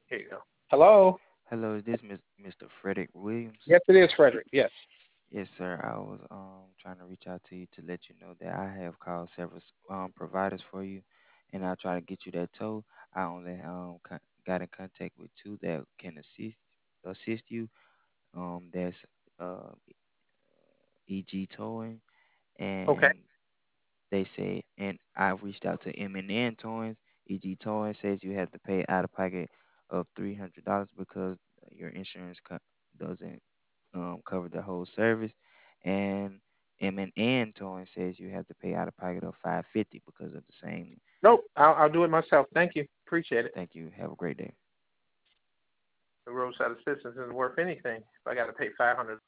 Here you go. Hello. Hello, is this Mr. Frederick Williams? Yes, it is Frederick. Yes. Yes, sir. I was trying to reach out to you to let you know that I have called several providers for you, and I'll try to get you that tow. I only got in contact with two that can assist you. That's uh, EG Towing, Okay. and they say, and I reached out to M&N Towing. EG Towing says you have to pay out of pocket of $300 because your insurance doesn't cover the whole service, and M&N Towing says you have to pay out of pocket of 550 because of the same. Nope. I'll do it myself. Thank you. Appreciate it. Thank you. Have a great day. The roadside assistance isn't worth anything if I got to pay $500